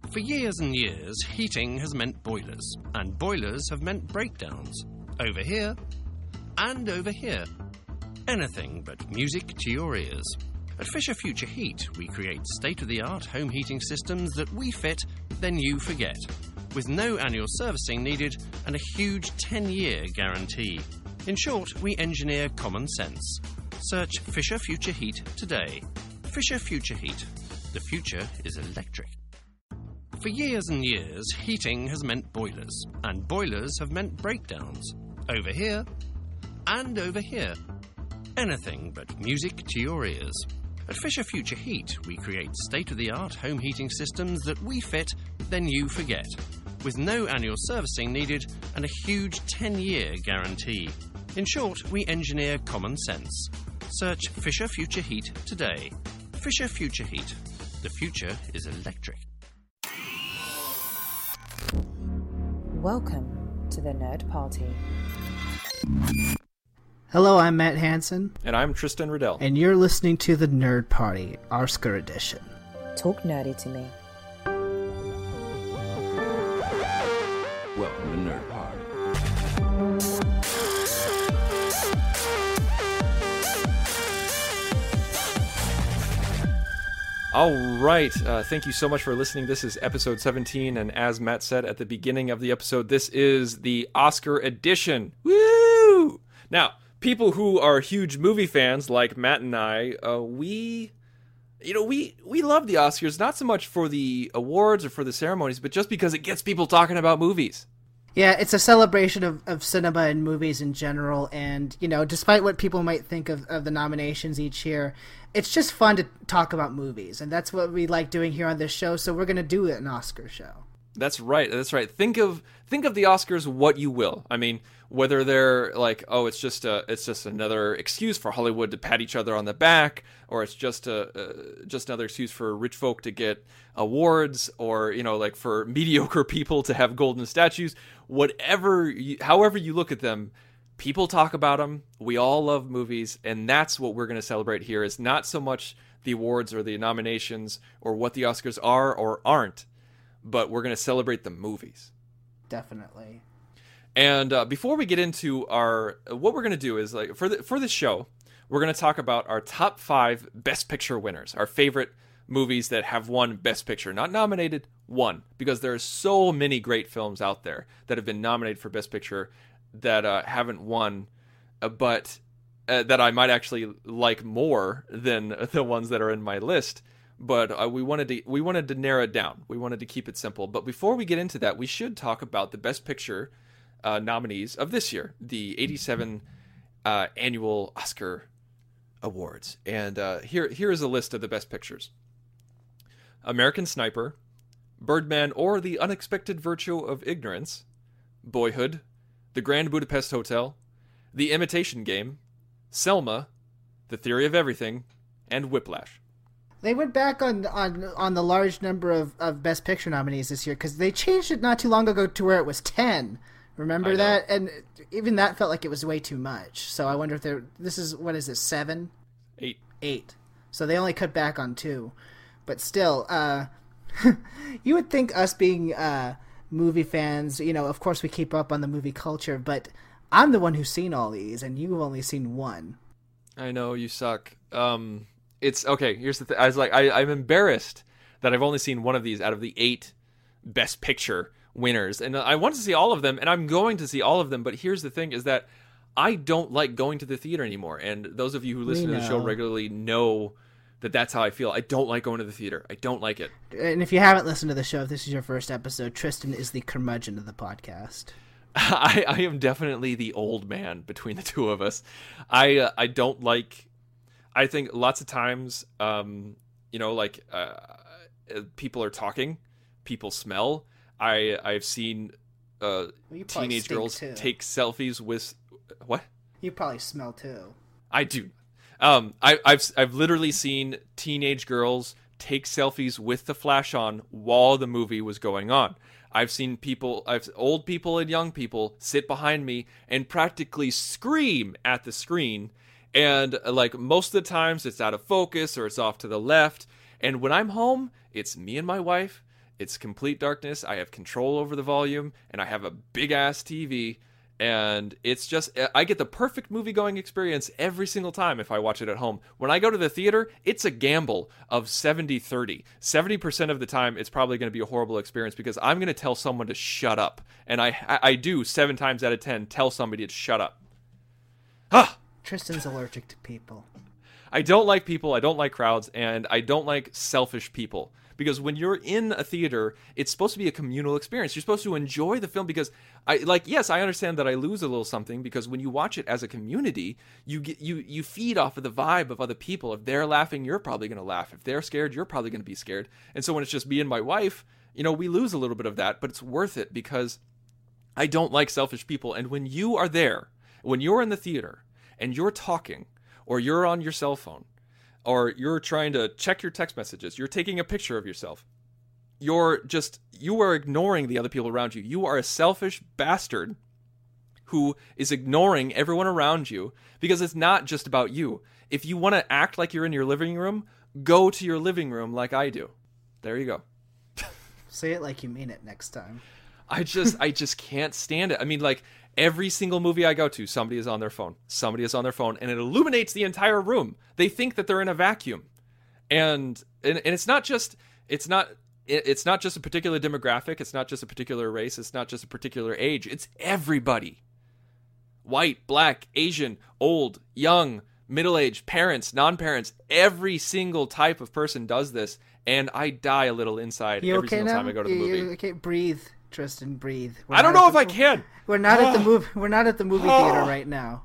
For years and years, heating has meant boilers, and boilers have meant breakdowns. Over here, and over here. Anything but music to your ears. At Fisher Future Heat, we create state-of-the-art home heating systems that we fit, then you forget, with no annual servicing needed and a huge 10-year guarantee. In short, we engineer common sense. Search Fisher Future Heat today. Fisher Future Heat. The future is electric. For years and years, heating has meant boilers, and boilers have meant breakdowns. Over here, and over here. Anything but music to your ears. At Fisher Future Heat, we create state-of-the-art home heating systems that we fit, then you forget, with no annual servicing needed and a huge 10-year guarantee. In short, we engineer common sense. Search Fisher Future Heat today. Fisher Future Heat. The future is electric. Welcome to the Nerd Party. Hello, I'm Matt Hansen. And I'm Tristan Riddell. And you're listening to the Nerd Party, Oscar Edition. Talk nerdy to me. Welcome to Nerd Party. All right. Thank you so much for listening. This is episode 17, and as Matt said at the beginning of the episode, this is the Oscar edition. Woo! Now, people who are huge movie fans like Matt and I, we love the Oscars, not so much for the awards or for the ceremonies, but just because it gets people talking about movies. Yeah, it's a celebration of cinema and movies in general, and, despite what people might think of the nominations each year, it's just fun to talk about movies, and that's what we like doing here on this show, so we're going to do an Oscar show. That's right. Think of the Oscars what you will. I mean, whether they're like, oh, it's just another excuse for Hollywood to pat each other on the back, or it's just another excuse for rich folk to get awards, or like for mediocre people to have golden statues. However you look at them, people talk about them. We all love movies, and that's what we're going to celebrate here. Is not so much the awards or the nominations or what the Oscars are or aren't, but we're going to celebrate the movies. Definitely. And before we get into what we're going to do is, like, for this show, we're going to talk about our top 5 Best Picture winners, our favorite movies that have won Best Picture, not nominated, won, because there are so many great films out there that have been nominated for Best Picture that haven't won, but that I might actually like more than the ones that are in my list. But we wanted to narrow it down. We wanted to keep it simple. But before we get into that, we should talk about the Best Picture nominees of this year, the 87 annual Oscar Awards. And here is a list of the Best Pictures: American Sniper, Birdman or The Unexpected Virtue of Ignorance, Boyhood, The Grand Budapest Hotel, The Imitation Game, Selma, The Theory of Everything, and Whiplash. They went back on the large number of Best Picture nominees this year, because they changed it not too long ago to where it was 10. Remember that? And even that felt like it was way too much. So I wonder if this is, what is this, 7? 8. So they only cut back on 2. But still, you would think us being movie fans, of course we keep up on the movie culture, but I'm the one who's seen all these, and you've only seen one. I know, you suck. It's okay. Here's the thing. I'm embarrassed that I've only seen one of these out of the 8 Best Picture winners, and I want to see all of them, and I'm going to see all of them. But here's the thing: is that I don't like going to the theater anymore. And those of you who listen to the show regularly know that that's how I feel. I don't like going to the theater. I don't like it. And if you haven't listened to the show, if this is your first episode, Tristan is the curmudgeon of the podcast. I am definitely the old man between the two of us. I don't like. I think lots of times, people are talking, people smell. I've seen teenage girls take selfies with what? You probably smell too. I do. I've literally seen teenage girls take selfies with the flash on while the movie was going on. I've seen old people and young people sit behind me and practically scream at the screen. And like most of the times it's out of focus or it's off to the left. And when I'm home, it's me and my wife It's complete darkness. I have control over the volume, and I have a big ass TV. And it's just, I get the perfect movie-going experience every single time if I watch it at home. When I go to the theater, it's a gamble of 70-30. 70% of the time, it's probably going to be a horrible experience because I'm going to tell someone to shut up. And I do, 7 times out of 10, tell somebody to shut up. Ah! Tristan's allergic to people. I don't like people, I don't like crowds, and I don't like selfish people. Because when you're in a theater, it's supposed to be a communal experience. You're supposed to enjoy the film because, yes, I understand that I lose a little something because when you watch it as a community, you feed off of the vibe of other people. If they're laughing, you're probably going to laugh. If they're scared, you're probably going to be scared. And so when it's just me and my wife, we lose a little bit of that, but it's worth it because I don't like selfish people. And when you are there, when you're in the theater and you're talking or you're on your cell phone, or you're trying to check your text messages, you're taking a picture of yourself, you are ignoring the other people around you. You are a selfish bastard who is ignoring everyone around you because it's not just about you. If you want to act like you're in your living room, go to your living room like I do. There you go. Say it like you mean it next time. I just can't stand it. I mean, like, every single movie I go to, somebody is on their phone. Somebody is on their phone, and it illuminates the entire room. They think that they're in a vacuum, and it's not just a particular demographic. It's not just a particular race. It's not just a particular age. It's everybody. White, black, Asian, old, young, middle-aged, parents, non-parents. Every single type of person does this, and I die a little inside every single time I go to the movie. Okay, breathe. Tristan, breathe. I don't know if I can. We're not at the movie. We're not at the movie theater right now.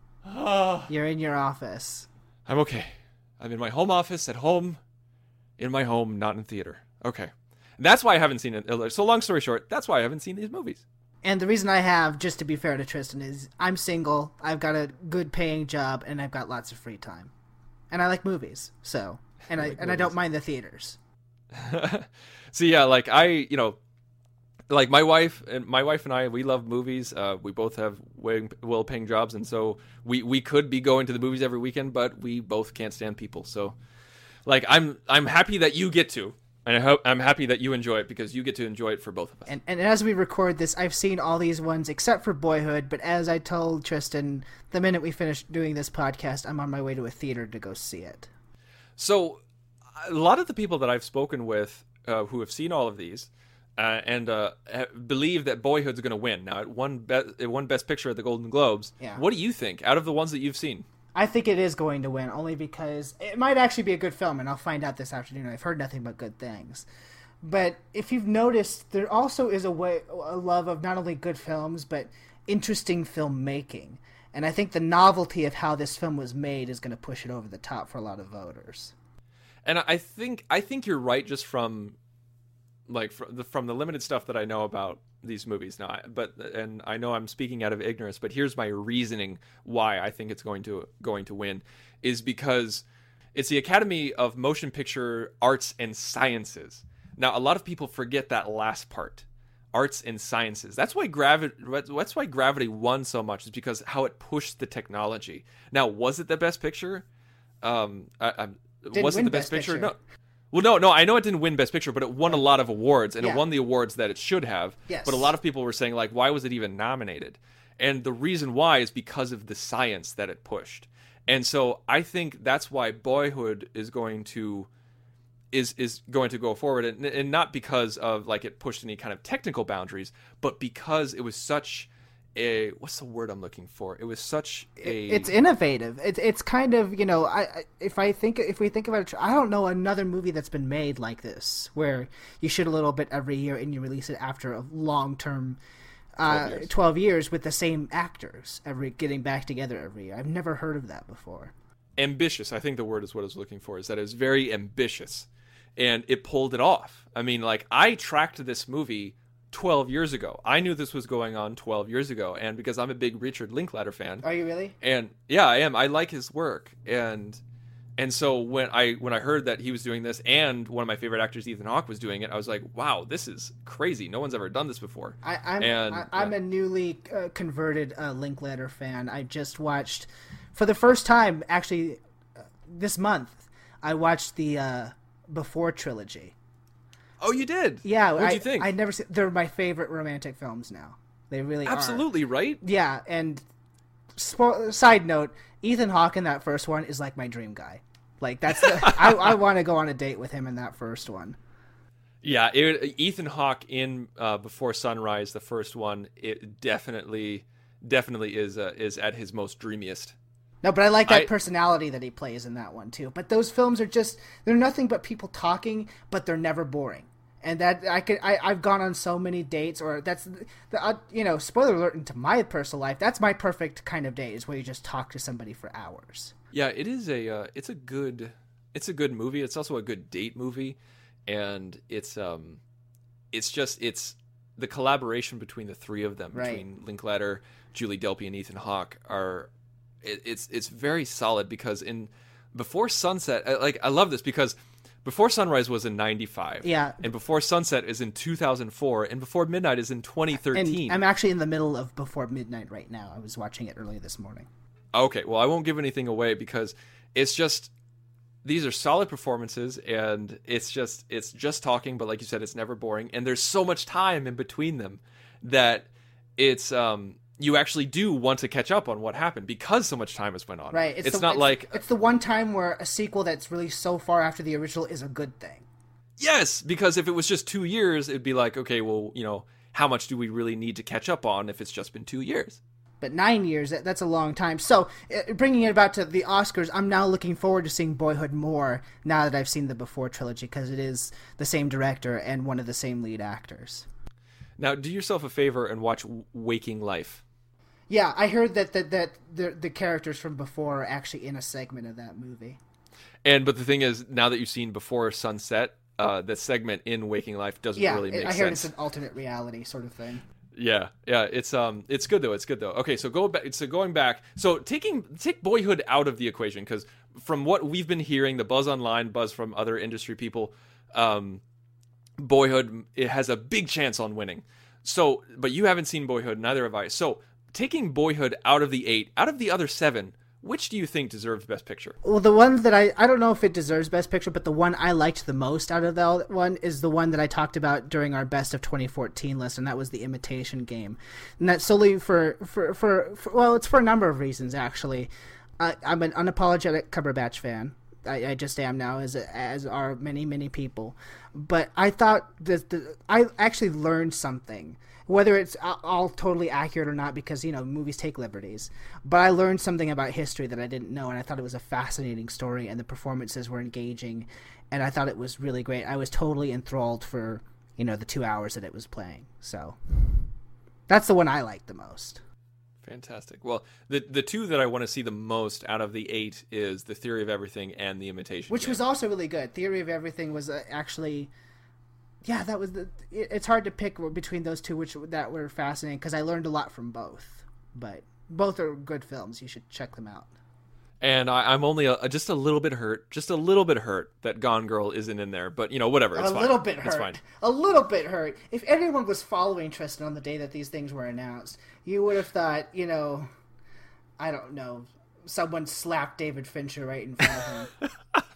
You're in your office. I'm okay. I'm in my home office at home, in my home, not in theater. Okay, and that's why I haven't seen it. So long story short, that's why I haven't seen these movies. And the reason I have, just to be fair to Tristan, is I'm single. I've got a good paying job, and I've got lots of free time, and I like movies. So, and I don't mind the theaters. So yeah, like like my wife and I, we love movies. We both have well-paying jobs, and so we could be going to the movies every weekend, but we both can't stand people. So, like, I'm happy that you get to, and I'm happy that you enjoy it because you get to enjoy it for both of us. And as we record this, I've seen all these ones except for Boyhood. But as I told Tristan, the minute we finish doing this podcast, I'm on my way to a theater to go see it. So, a lot of the people that I've spoken with who have seen all of these. And believe that Boyhood's going to win. Now, it won Best Picture at the Golden Globes. Yeah. What do you think, out of the ones that you've seen? I think it is going to win, only because it might actually be a good film, and I'll find out this afternoon. I've heard nothing but good things. But if you've noticed, there also is a love of not only good films, but interesting filmmaking. And I think the novelty of how this film was made is going to push it over the top for a lot of voters. And I think you're right, just from the limited stuff that I know about these movies now, and I know I'm speaking out of ignorance, but here's my reasoning why I think it's going to win, is because it's the Academy of Motion Picture Arts and Sciences. Now, a lot of people forget that last part, arts and sciences. That's why Gravity won so much, is because how it pushed the technology. Now, was it the best picture? Was it the best picture? No. Well, no, I know it didn't win Best Picture, but it won a lot of awards, and it won the awards that it should have. Yes. But a lot of people were saying, like, why was it even nominated? And the reason why is because of the science that it pushed. And so I think that's why Boyhood is going to go forward, and not because of, like, it pushed any kind of technical boundaries, but because it was such a, what's the word I'm looking for? It was such a... It's innovative. It's kind of, if we think about it, I don't know another movie that's been made like this, where you shoot a little bit every year and you release it after a long-term 12 years with the same actors getting back together every year. I've never heard of that before. Ambitious, I think the word is what I was looking for, is that it was very ambitious, and it pulled it off. I mean, like, I tracked this movie 12 years ago. I knew this was going on 12 years ago, and because I'm a big Richard Linklater fan. Are you really? And yeah, I am. I like his work, and so when I heard that he was doing this, and one of my favorite actors, Ethan Hawke, was doing it, I was like, wow, this is crazy. No one's ever done this before. I'm a newly converted Linklater fan. I just watched, for the first time, actually, this month, I watched the Before trilogy. Oh, you did? Yeah. What'd you think? I never see. They're my favorite romantic films now. They really are. Absolutely, right? Yeah, and side note, Ethan Hawke in that first one is like my dream guy. Like that's I want to go on a date with him in that first one. Yeah, Ethan Hawke in Before Sunrise, the first one, it definitely is at his most dreamiest. No, but I like that personality that he plays in that one too. But those films are they're nothing but people talking, but they're never boring. And that I've gone on so many dates, or that's spoiler alert into my personal life. That's my perfect kind of date, is where you just talk to somebody for hours. Yeah, it is it's a good movie. It's also a good date movie, and it's the collaboration between the three of them, right, between Linklater, Julie Delpy, and Ethan Hawke it's very solid, because in Before Sunset, I love this because Before Sunrise was in 95. Yeah. And Before Sunset is in 2004, and Before Midnight is in 2013. And I'm actually in the middle of Before Midnight right now. I was watching it early this morning. Okay, well, I won't give anything away, because it's just, these are solid performances, and it's just talking, but like you said, it's never boring, and there's so much time in between them that it's you actually do want to catch up on what happened, because so much time has went on. Right. It's the one time where a sequel that's really so far after the original is a good thing. Yes, because if it was just 2 years, it'd be like, okay, well, how much do we really need to catch up on if it's just been 2 years? But 9 years, that's a long time. So, bringing it about to the Oscars, I'm now looking forward to seeing Boyhood more now that I've seen the Before trilogy, because it is the same director and one of the same lead actors. Now, do yourself a favor and watch Waking Life. Yeah, I heard that the characters from Before are actually in a segment of that movie. But the thing is, now that you've seen Before Sunset, the segment in Waking Life doesn't really make sense. I heard it's an alternate reality sort of thing. Yeah, it's good though. It's good though. Okay, so going back. So take Boyhood out of the equation, because from what we've been hearing, the buzz online, buzz from other industry people, Boyhood, it has a big chance on winning. So, but you haven't seen Boyhood, neither have I. So, taking Boyhood out of the 8, out of the other 7, which do you think deserves Best Picture? Well, the one that I don't know if it deserves Best Picture, but the one I liked the most out of that one is the one that I talked about during our Best of 2014 list, and that was The Imitation Game. And that's solely for it's for a number of reasons, actually. I'm an unapologetic Cumberbatch fan. I just am now, as are many, many people. But I thought I actually learned something. Whether it's all totally accurate or not, because, movies take liberties. But I learned something about history that I didn't know, and I thought it was a fascinating story, and the performances were engaging, and I thought it was really great. I was totally enthralled for, the 2 hours that it was playing. So that's the one I liked the most. Fantastic. Well, the two that I want to see the most out of the 8 is The Theory of Everything and The Imitation Which Game. was also really good. Theory of Everything was actually... Yeah, that was it's hard to pick between those two that were fascinating, because I learned a lot from both. But both are good films. You should check them out. And I'm only just a little bit hurt that Gone Girl isn't in there. But, whatever. It's fine. A little bit hurt. It's fine. A little bit hurt. If anyone was following Tristan on the day that these things were announced, you would have thought, I don't know, someone slapped David Fincher right in front of him.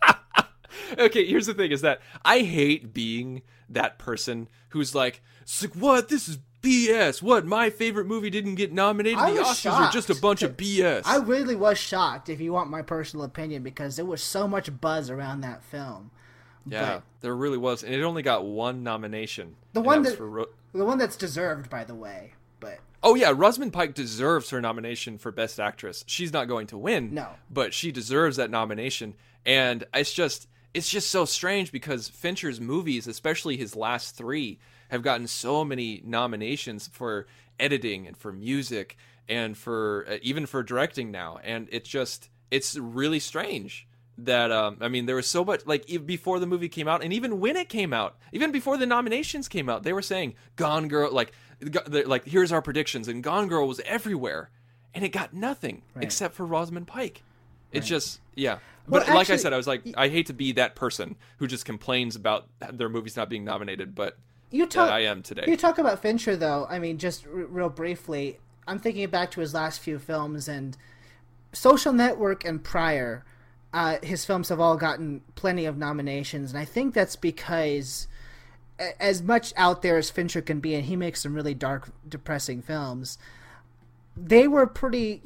Okay, here's the thing, is that I hate being that person who's like, what? This is BS. What? My favorite movie didn't get nominated. The Oscars are just a bunch of BS. I really was shocked, if you want my personal opinion, because there was so much buzz around that film. Yeah, there really was. And it only got one nomination. The one that's deserved, by the way. But oh yeah, Rosamund Pike deserves her nomination for Best Actress. She's not going to win. No. But she deserves that nomination. And it's just so strange, because Fincher's movies, especially his last 3, have gotten so many nominations for editing and for music and for even for directing now. And it's really strange that, there was so much, before the movie came out, and even when it came out, even before the nominations came out, they were saying Gone Girl, here's our predictions, and Gone Girl was everywhere, and it got nothing except for Rosamund Pike. It's just, yeah. But like I said, I was like, I hate to be that person who just complains about their movies not being nominated, but I am today. You talk about Fincher, though, just real briefly, I'm thinking back to his last few films, and Social Network and prior, his films have all gotten plenty of nominations, and I think that's because as much out there as Fincher can be, and he makes some really dark, depressing films, they were pretty,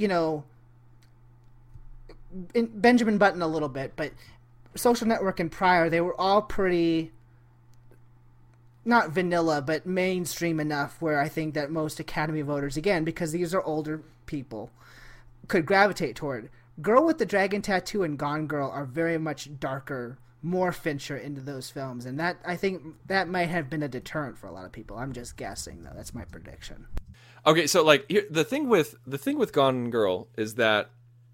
Benjamin Button a little bit, but Social Network and Prior, they were all pretty, not vanilla, but mainstream enough where I think that most Academy voters, again, because these are older people, could gravitate toward. Girl with the Dragon Tattoo and Gone Girl are very much darker, more Fincher into those films, and that, I think, that might have been a deterrent for a lot of people. I'm just guessing, though. That's my prediction. Okay, so the thing with Gone Girl is that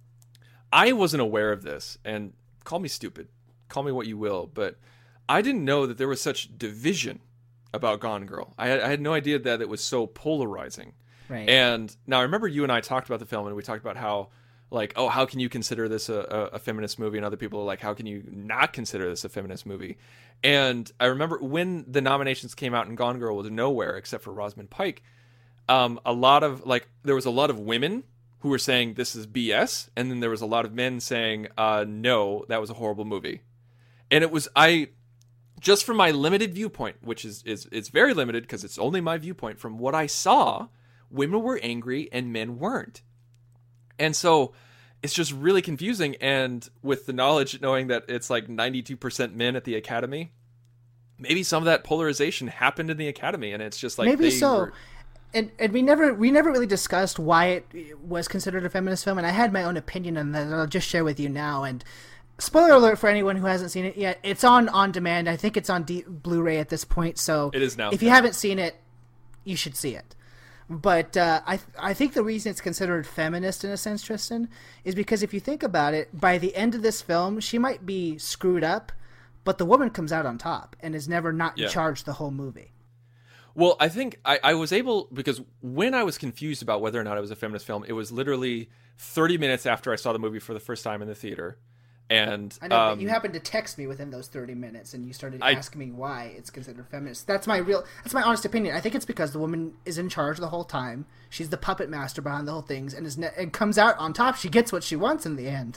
I wasn't aware of this, and call me stupid, call me what you will, but I didn't know that there was such division about Gone Girl. I had no idea that it was so polarizing. Right. And now I remember you and I talked about the film, and we talked about how, how can you consider this a feminist movie? And other people are like, how can you not consider this a feminist movie? And I remember when the nominations came out and Gone Girl was nowhere except for Rosamund Pike, there was a lot of women who were saying this is BS, and then there was a lot of men saying, no, that was a horrible movie. And it was, just from my limited viewpoint, which is it's very limited because it's only my viewpoint, from what I saw, women were angry and men weren't. And so it's just really confusing. And with the knowledge, knowing that it's like 92% men at the Academy, maybe some of that polarization happened in the Academy, and it's just like maybe so. And we never really discussed why it was considered a feminist film, and I had my own opinion on that I'll just share with you now. And spoiler alert for anyone who hasn't seen it yet, it's on demand. I think it's on Blu-ray at this point, so it is now. If you haven't seen it, you should see it. But I think the reason it's considered feminist in a sense, Tristan, is because if you think about it, by the end of this film, she might be screwed up, but the woman comes out on top and is never not in charge the whole movie. Well, I think I was able, because when I was confused about whether or not it was a feminist film, it was literally 30 minutes after I saw the movie for the first time in the theater. And I know, but you happened to text me within those 30 minutes, and you started asking me why it's considered feminist. That's my honest opinion. I think it's because the woman is in charge the whole time. She's the puppet master behind the whole things, and comes out on top. She gets what she wants in the end.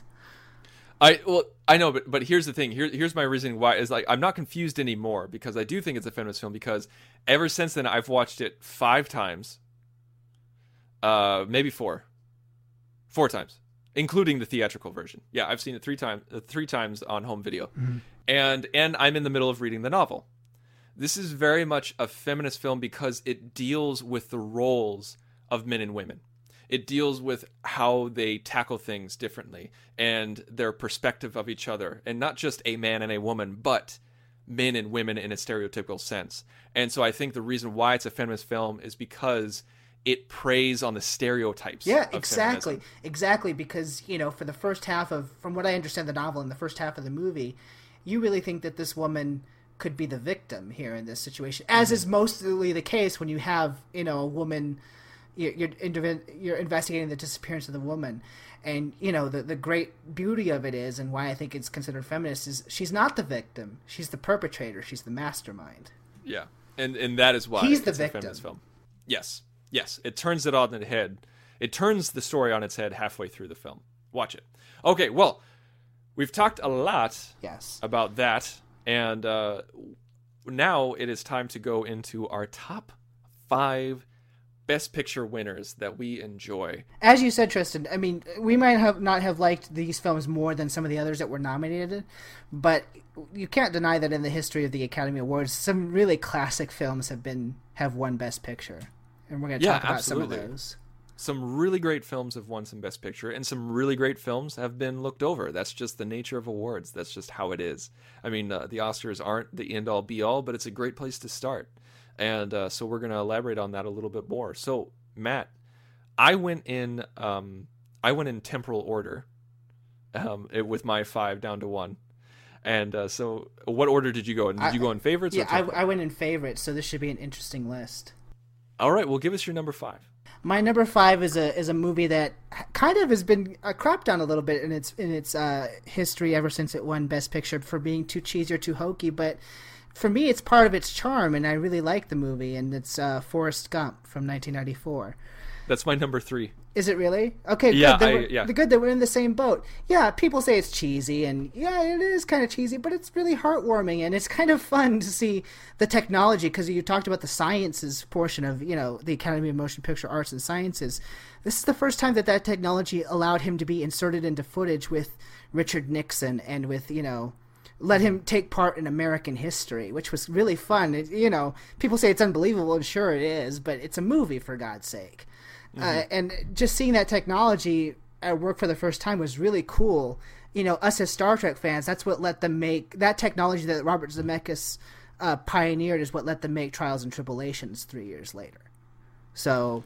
I know, but here's the thing. Here's my reasoning why is I'm not confused anymore, because I do think it's a feminist film, because ever since then I've watched it 5 times, maybe 4 times. Including the theatrical version. Yeah, I've seen it 3 times on home video. Mm-hmm. And I'm in the middle of reading the novel. This is very much a feminist film because it deals with the roles of men and women. It deals with how they tackle things differently and their perspective of each other. And not just a man and a woman, but men and women in a stereotypical sense. And so I think the reason why it's a feminist film is because it preys on the stereotypes. Yeah, of feminism. Exactly. Because, for the first half from what I understand the novel, in the first half of the movie, you really think that this woman could be the victim here in this situation, as is mostly the case when you have, a woman, you're investigating the disappearance of the woman. And, the great beauty of it is, and why I think it's considered feminist, is she's not the victim. She's the perpetrator. She's the mastermind. Yeah. And that is why he's the it's victim. A feminist film. Yes, it turns it on its head. It turns the story on its head halfway through the film. Watch it. Okay, well, we've talked a lot about that, and now it is time to go into our top 5 Best Picture winners that we enjoy. As you said, Tristan, I mean, we might not have liked these films more than some of the others that were nominated, but you can't deny that in the history of the Academy Awards, some really classic films have won Best Picture. And we're going to talk about some of those. Some really great films have won some Best Picture, and some really great films have been looked over. That's just the nature of awards. That's just how it is. I mean, the Oscars aren't the end-all, be-all, but it's a great place to start. And so we're going to elaborate on that a little bit more. So, Matt, I went in temporal order with my 5 down to 1. And so what order did you go in? Did you go in favorites? Yeah, I went in favorites, so this should be an interesting list. All right, well, give us your number 5. My number 5 is a movie that kind of has been crapped on a little bit in its history ever since it won Best Picture for being too cheesy or too hokey. But for me, it's part of its charm, and I really like the movie. And it's Forrest Gump from 1994. That's my number 3. Is it really? Okay, Yeah, good. The good that we're in the same boat. Yeah, people say it's cheesy, and yeah, it is kind of cheesy, but it's really heartwarming, and it's kind of fun to see the technology, because you talked about the sciences portion of, the Academy of Motion Picture Arts and Sciences. This is the first time that technology allowed him to be inserted into footage with Richard Nixon and with, let him take part in American history, which was really fun. People say it's unbelievable, and sure it is, but it's a movie, for God's sake. And just seeing that technology at work for the first time was really cool. Us as Star Trek fans, that's what let them make that technology that Robert Zemeckis pioneered is what let them make Trials and Tribulations 3 years later. So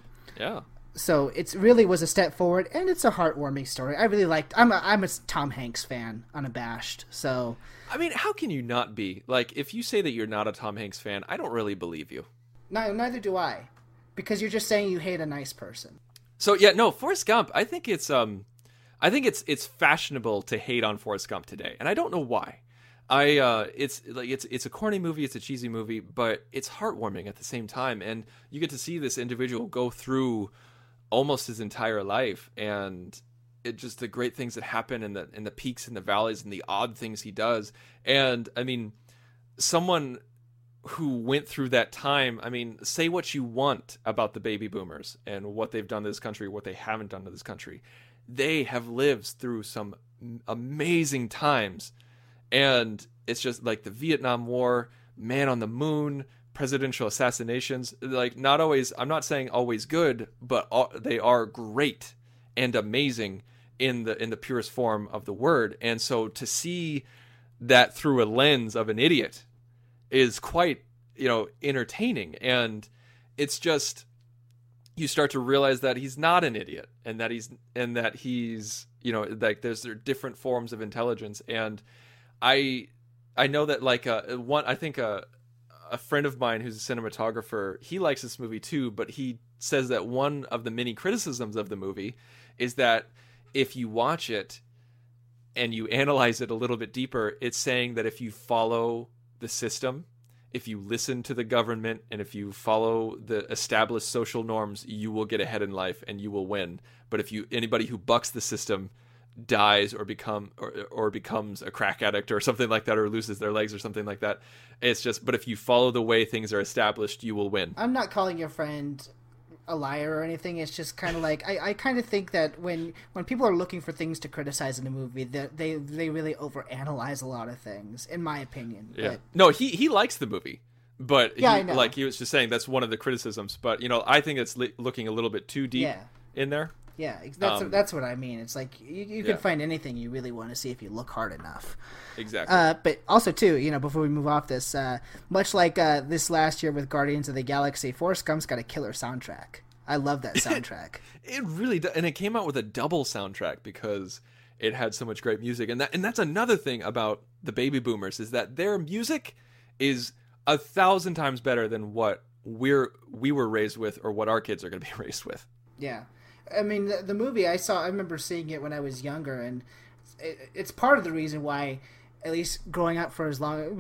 it really was a step forward, and it's a heartwarming story. I really liked. I'm a Tom Hanks fan, unabashed. So I mean, how can you not be? Like, if you say that you're not a Tom Hanks fan, I don't really believe you. No, neither do I. Because you're just saying you hate a nice person. So yeah, no, Forrest Gump. I think it's fashionable to hate on Forrest Gump today, and I don't know why. It's a corny movie, it's a cheesy movie, but it's heartwarming at the same time, and you get to see this individual go through almost his entire life, and it just the great things that happen, and the peaks and the valleys and the odd things he does, and I mean, someone who went through that time, I mean, say what you want about the baby boomers and what they've done to this country, what they haven't done to this country. They have lived through some amazing times. And it's just like the Vietnam War, Man on the Moon, presidential assassinations. Like, not always, I'm not saying always good, but they are great and amazing in the purest form of the word. And so to see that through a lens of an idiot is quite, entertaining. And it's just, you start to realize that he's not an idiot, and that he's, like there's different forms of intelligence. And I know that I think a friend of mine who's a cinematographer, he likes this movie too, but he says that one of the many criticisms of the movie is that if you watch it and you analyze it a little bit deeper, it's saying that if you follow the system, if you listen to the government, and if you follow the established social norms, you will get ahead in life and you will win. But if anybody who bucks the system dies or becomes a crack addict or something like that, or loses their legs or something like that, it's just, but if you follow the way things are established, you will win. I'm not calling your friend a liar or anything. It's just kind of like I kind of think that when people are looking for things to criticize in a movie, that they really overanalyze a lot of things, in my opinion. Yeah. But, no, he likes the movie, but yeah, I know. Like he was just saying, that's one of the criticisms. But I think it's looking a little bit too deep in there. Yeah, that's what I mean. It's like you can find anything you really want to see if you look hard enough. Exactly. But also too, before we move off this, much like this last year with Guardians of the Galaxy, Forrest Gump's got a killer soundtrack. I love that soundtrack. It really does, and it came out with a double soundtrack because it had so much great music, and that's another thing about the baby boomers, is that their music is 1,000 times better than what we were raised with, or what our kids are going to be raised with. Yeah. I mean, the movie I remember seeing it when I was younger, and it's part of the reason why, at least growing up for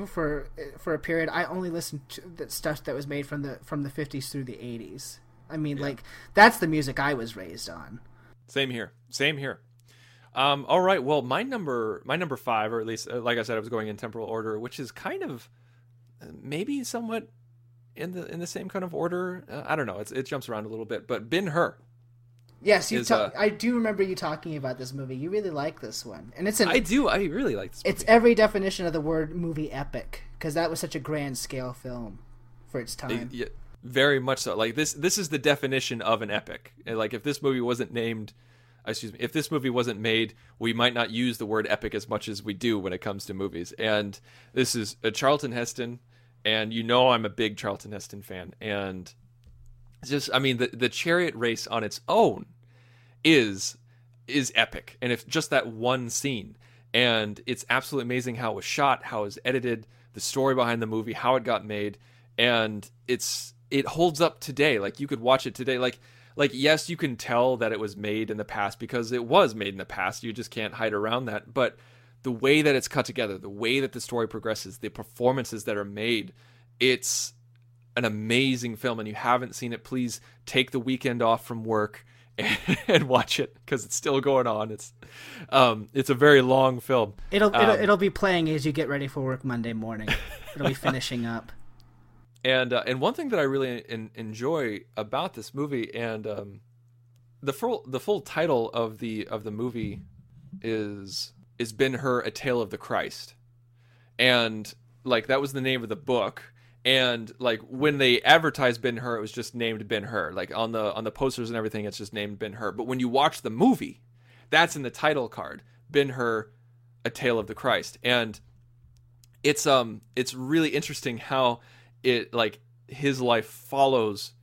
a period, I only listened to the stuff that was made from the 50s through the 80s. I mean, that's the music I was raised on. Same here. All right. Well, my number 5, or at least, like I said, I was going in temporal order, which is kind of maybe somewhat in the same kind of order. I don't know. It jumps around a little bit, but Ben-Hur. Yes, I do remember you talking about this movie. You really like this one, and I do. I really like this movie. It's every definition of the word movie epic, because that was such a grand scale film for its time. Yeah, very much so. Like this is the definition of an epic. Like if this movie wasn't if this movie wasn't made, we might not use the word epic as much as we do when it comes to movies. And this is a Charlton Heston, and I'm a big Charlton Heston fan, and just, I mean, the chariot race on its own is epic. And if just that one scene, and it's absolutely amazing how it was shot, how it was edited, the story behind the movie, how it got made. And it holds up today. Like you could watch it today. Like, yes, you can tell that it was made in the past because it was made in the past. You just can't hide around that. But the way that it's cut together, the way that the story progresses, the performances that are made, it's an amazing film. And you haven't seen it, please take the weekend off from work and watch it, because it's still going on. It's a very long film. It'll be playing as you get ready for work Monday morning. It'll be finishing up. And one thing that I really enjoy about this movie, and the full title of the movie is Ben-Hur: A Tale of the Christ, and like that was the name of the book. And like when they advertised Ben-Hur, it was just named Ben-Hur. Like on the posters and everything, it's just named Ben-Hur. But when you watch the movie, that's in the title card, Ben-Hur: A Tale of the Christ. And it's really interesting how it, like, his life follows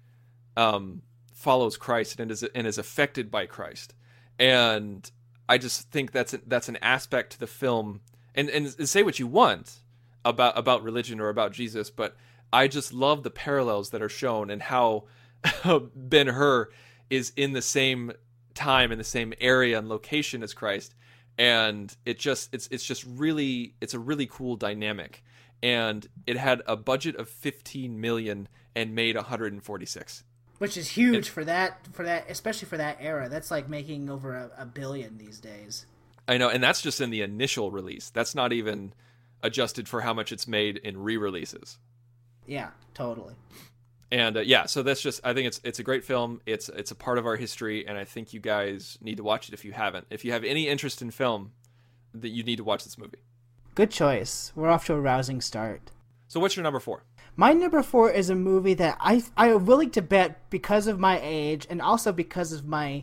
Christ and is affected by Christ. And I just think that's an aspect to the film. And say what you want about religion or about Jesus, but I just love the parallels that are shown, and how Ben-Hur is in the same time, in the same area and location as Christ. And it's a really cool dynamic. And it had a budget of 15 million and made 146. Which is huge for that, especially for that era. That's like making over a billion these days. I know, and that's just in the initial release. That's not even adjusted for how much it's made in re-releases. Yeah, totally. And so that's just, I think it's a great film. It's a part of our history, and I think you guys need to watch it if you haven't. If you have any interest in film, that you need to watch this movie. Good choice. We're off to a rousing start. So what's your number 4? My number 4 is a movie that I'm willing to bet, because of my age and also because of my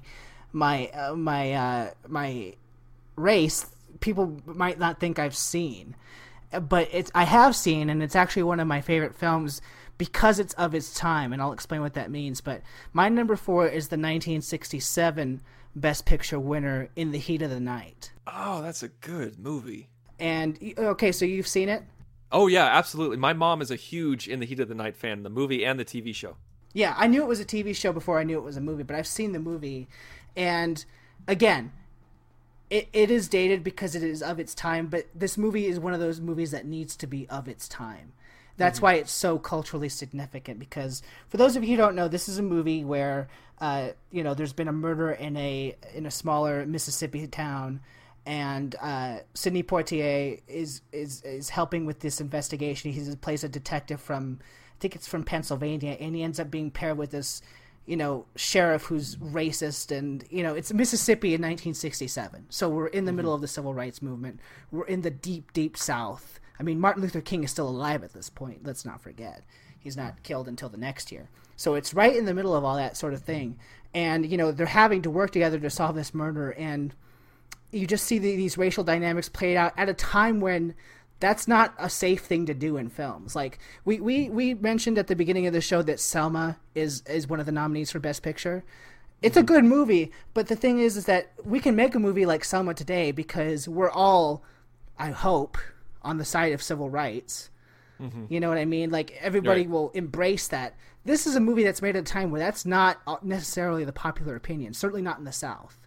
race, people might not think I've seen. But I have seen, and it's actually one of my favorite films because it's of its time, and I'll explain what that means. But my number 4 is the 1967 Best Picture winner, In the Heat of the Night. Oh, that's a good movie. And, okay, so you've seen it? Oh, yeah, absolutely. My mom is a huge In the Heat of the Night fan, the movie and the TV show. Yeah, I knew it was a TV show before I knew it was a movie, but I've seen the movie. And, again, it is dated because it is of its time, but this movie is one of those movies that needs to be of its time. That's why it's so culturally significant, because for those of you who don't know, this is a movie where there's been a murder in a smaller Mississippi town, and Sidney Poitier is helping with this investigation. He plays a detective from, I think it's from Pennsylvania, and he ends up being paired with this sheriff who's racist, and it's Mississippi in 1967. So we're in the middle of the civil rights movement. We're in the deep, deep South. I mean, Martin Luther King is still alive at this point. Let's not forget. He's not killed until the next year. So it's right in the middle of all that sort of thing. And, they're having to work together to solve this murder. And you just see these racial dynamics played out at a time when that's not a safe thing to do in films. Like, we mentioned at the beginning of the show that Selma is one of the nominees for Best Picture. It's a good movie, but the thing is that we can make a movie like Selma today because we're all, I hope, on the side of civil rights. Mm-hmm. You know what I mean? Like, everybody will embrace that. This is a movie that's made at a time where that's not necessarily the popular opinion, certainly not in the South.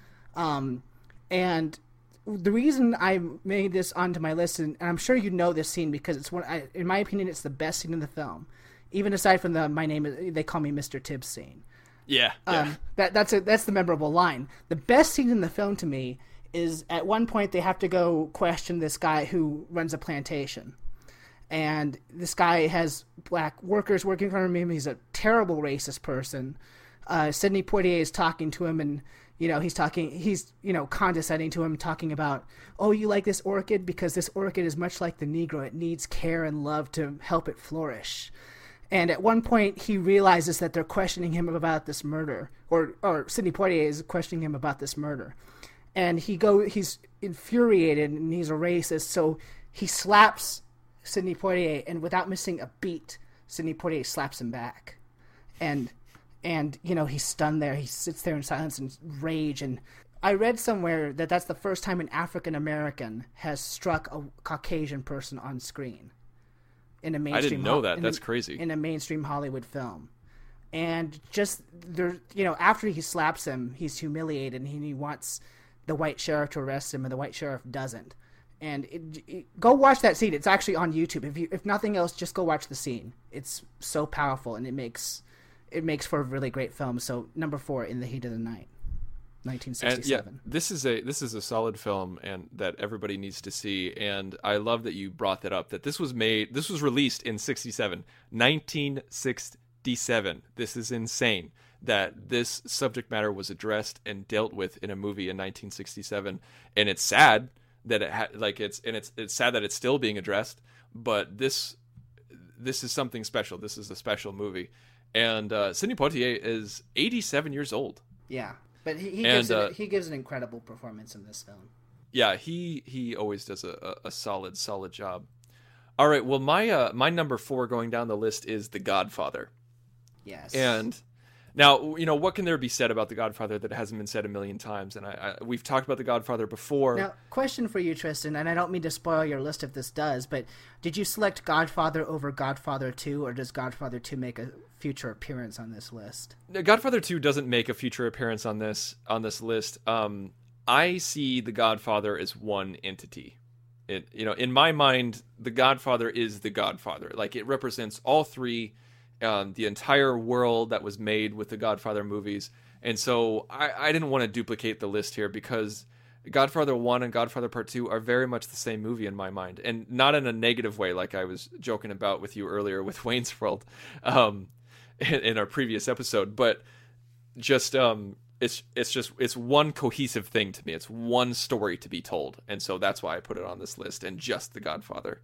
And the reason I made this onto my list, and I'm sure you know this scene because it's in my opinion, it's the best scene in the film, even aside from they call me Mr. Tibbs scene. Yeah. That's the memorable line. The best scene in the film to me is at one point they have to go question this guy who runs a plantation. And this guy has black workers working for him. He's a terrible racist person. Sidney Poitier is talking to him, and he's condescending to him, talking about, oh, you like this orchid? Because this orchid is much like the Negro. It needs care and love to help it flourish. And at one point, he realizes that they're questioning him about this murder, or Sidney Poitier is questioning him about this murder. And he's infuriated, and he's a racist, so he slaps Sidney Poitier, and without missing a beat, Sidney Poitier slaps him back. And he's stunned there. He sits there in silence and rage. And I read somewhere that that's the first time an African American has struck a Caucasian person on screen in a mainstream. I didn't know that. That's crazy. In a mainstream Hollywood film. And just there, after he slaps him, he's humiliated, and he wants the white sheriff to arrest him, and the white sheriff doesn't. And go watch that scene. It's actually on YouTube. If nothing else, just go watch the scene. It's so powerful, and it makes for a really great film. So number 4, In the Heat of the Night, 1967. And this is a solid film, and that everybody needs to see. And I love that you brought that up. That this was released in 1967. This is insane that this subject matter was addressed and dealt with in a movie in 1967, and it's sad that it's sad that it's still being addressed, but this is something special. This is a special movie, and Sidney Poitier is 87 years old. Yeah, but he gives an incredible performance in this film. Yeah, he always does a solid job. All right, well, my number 4 going down the list is The Godfather. Yes, and now, you know, what can there be said about The Godfather that hasn't been said a million times? And we've talked about The Godfather before. Now, question for you, Tristan, and I don't mean to spoil your list if this does, but did you select Godfather over Godfather 2, or does Godfather 2 make a future appearance on this list? Godfather 2 doesn't make a future appearance on this list. I see The Godfather as one entity. In my mind, The Godfather is The Godfather. Like, it represents all three. The entire world that was made with the Godfather movies. And so I didn't want to duplicate the list here, because Godfather 1 and Godfather Part 2 are very much the same movie in my mind, and not in a negative way like I was joking about with you earlier with Wayne's World in our previous episode, but just it's one cohesive thing to me. It's one story to be told, and so that's why I put it on this list, and just The Godfather.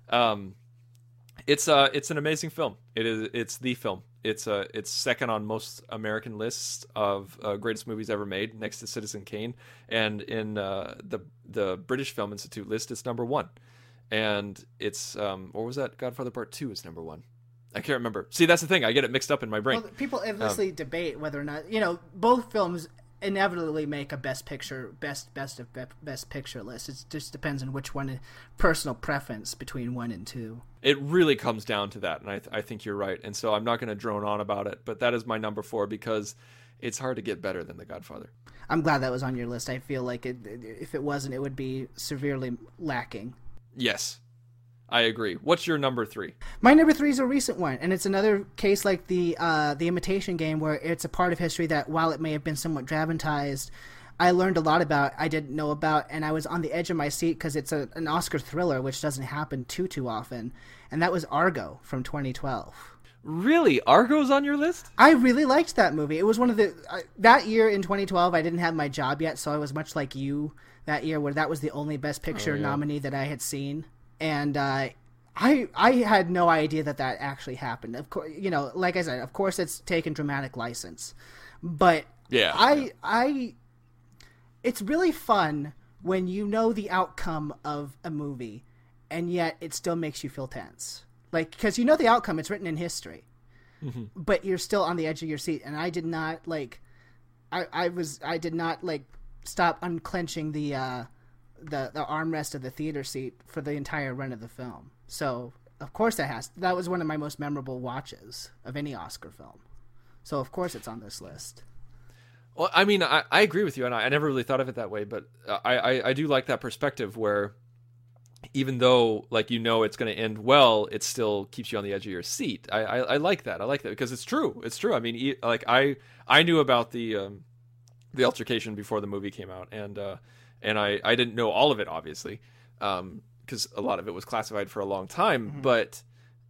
It's an amazing film. It's the film. It's second on most American lists of greatest movies ever made, next to Citizen Kane, and in the British Film Institute list, it's number 1. And it's what was that? Godfather Part 2 is number 1. I can't remember. See, that's the thing. I get it mixed up in my brain. Well, people endlessly debate whether or not, both films inevitably make a best picture list. It just depends on which one, personal preference between 1 and 2. It really comes down to that, and I think you're right. And so I'm not going to drone on about it, but that is my number 4, because it's hard to get better than The Godfather. I'm glad that was on your list. I feel like if it wasn't, it would be severely lacking. Yes, I agree. What's your number 3? My number 3 is a recent one, and it's another case like the Imitation Game, where it's a part of history that, while it may have been somewhat dramatized, I learned a lot about, I didn't know about, and I was on the edge of my seat because it's an Oscar thriller, which doesn't happen too often, and that was Argo from 2012. Really? Argo's on your list? I really liked that movie. It was one of that year in 2012, I didn't have my job yet, so I was much like you that year, where that was the only Best Picture nominee that I had seen. And I had no idea that actually happened. Of course, like I said, of course it's taken dramatic license, but it's really fun when you know the outcome of a movie, and yet it still makes you feel tense. Like, because you know the outcome, it's written in history, but you're still on the edge of your seat. And I did not I did not stop unclenching the armrest of the theater seat for the entire run of the film. So of course that was one of my most memorable watches of any Oscar film. So of course it's on this list. Well, I mean, I agree with you, and I never really thought of it that way, but I do like that perspective where, even though it's going to end well, it still keeps you on the edge of your seat. I like that. I like that because it's true. It's true. I mean, I knew about the altercation before the movie came out, and I didn't know all of it, obviously, because a lot of it was classified for a long time. Mm-hmm. But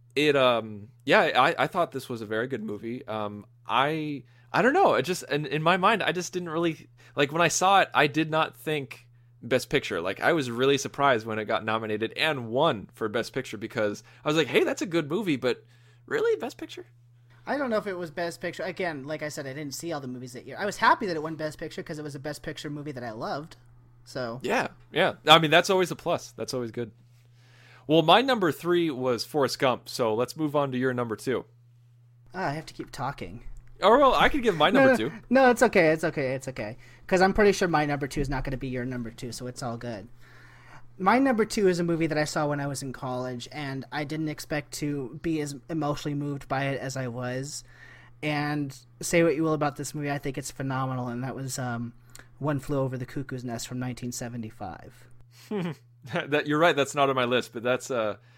I thought this was a very good movie. I don't know. It just, in my mind, I just didn't really, when I saw it, I did not think Best Picture. I was really surprised when it got nominated and won for Best Picture, because I was like, hey, that's a good movie, but really, Best Picture? I don't know if it was Best Picture. Again, like I said, I didn't see all the movies that year. I was happy that it won Best Picture because it was a Best Picture movie that I loved. So yeah. I mean, that's always a plus. That's always good. Well, my number 3 was Forrest Gump, so let's move on to your number 2. I have to keep talking. Oh, well, I could give my number 2. No, it's okay. Because I'm pretty sure my number 2 is not going to be your number 2, so it's all good. My number 2 is a movie that I saw when I was in college, and I didn't expect to be as emotionally moved by it as I was. And say what you will about this movie, I think it's phenomenal, and that was One Flew Over the Cuckoo's Nest from 1975. That you're right. That's not on my list, but that's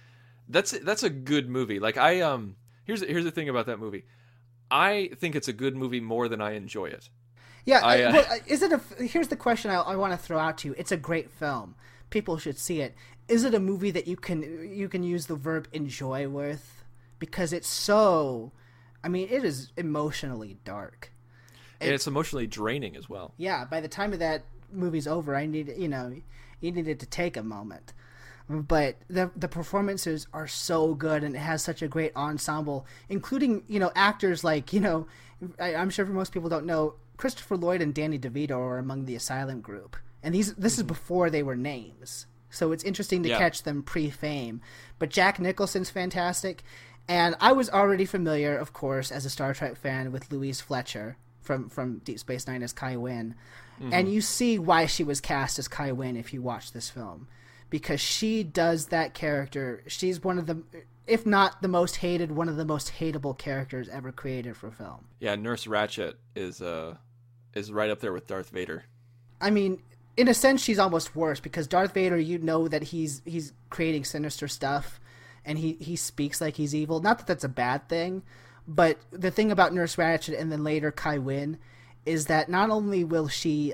a good movie. Like here's the thing about that movie. I think it's a good movie more than I enjoy it. Yeah, is it here's the question I want to throw out to you. It's a great film. People should see it. Is it a movie that you can use the verb enjoy with? Because it's so, I mean, it is emotionally dark. And it's emotionally draining as well. Yeah, by the time of that movie's over, you needed to take a moment. But the performances are so good, and it has such a great ensemble, including, actors like, I'm sure most people don't know, Christopher Lloyd and Danny DeVito are among the Asylum group. And this is before they were names. So it's interesting to catch them pre-fame. But Jack Nicholson's fantastic. And I was already familiar, of course, as a Star Trek fan, with Louise Fletcher from Deep Space Nine as Kai Wynn. Mm-hmm. And you see why she was cast as Kai Wynn if you watch this film. Because she does that character. She's one of the, if not the most hated, one of the most hateable characters ever created for film. Yeah, Nurse Ratched is right up there with Darth Vader. I mean, in a sense, she's almost worse, because Darth Vader, that he's creating sinister stuff, and he speaks like he's evil. Not that that's a bad thing, but the thing about Nurse Ratched and then later Kai Wynn is that not only will she,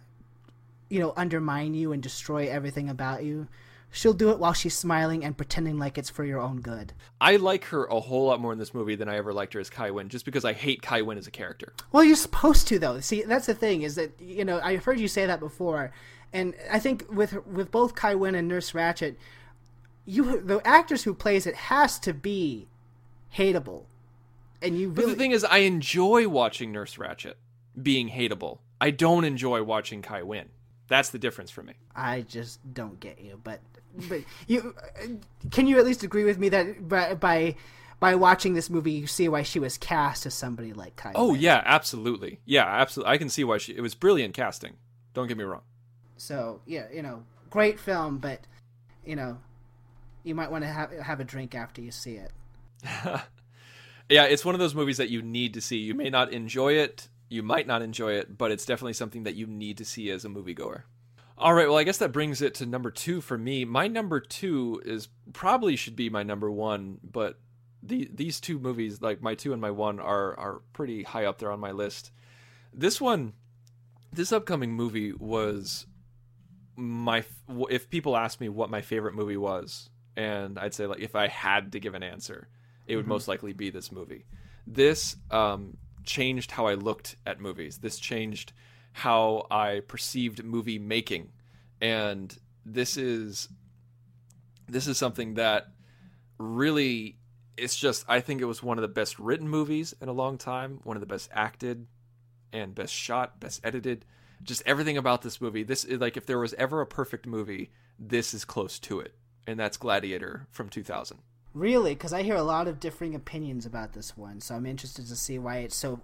undermine you and destroy everything about you, she'll do it while she's smiling and pretending like it's for your own good. I like her a whole lot more in this movie than I ever liked her as Kai Wynn, just because I hate Kai Wynn as a character. Well, you're supposed to, though. See, that's the thing, is that, I've heard you say that before, and I think with both Kai Wynn and Nurse Ratched, the actress who plays it has to be hateable. But the thing is, I enjoy watching Nurse Ratched being hateable. I don't enjoy watching Kai Wynn. That's the difference for me. I just don't get you, but you can you at least agree with me that by watching this movie you see why she was cast as somebody like Kai Wynn? Oh yeah, absolutely. Yeah, absolutely. I can see why it was brilliant casting. Don't get me wrong. So, yeah, great film, but you might want to have a drink after you see it. Yeah, it's one of those movies that you need to see. You may not enjoy it. You might not enjoy it, but it's definitely something that you need to see as a moviegoer. All right, well, I guess that brings it to number 2 for me. My number 2 probably should be my number 1, but these two movies, like my 2 and my 1, are pretty high up there on my list. This upcoming movie was if people asked me what my favorite movie was, and I'd say, like, if I had to give an answer, it would most likely be this movie. This changed how I looked at movies. This changed how I perceived movie making, and this is something that really, I think it was one of the best written movies in a long time, one of the best acted and best shot, best edited, just everything about this movie. This is, like, if there was ever a perfect movie, this is close to it, and that's Gladiator from 2000. Really? Because I hear a lot of differing opinions about this one, so I'm interested to see why it's so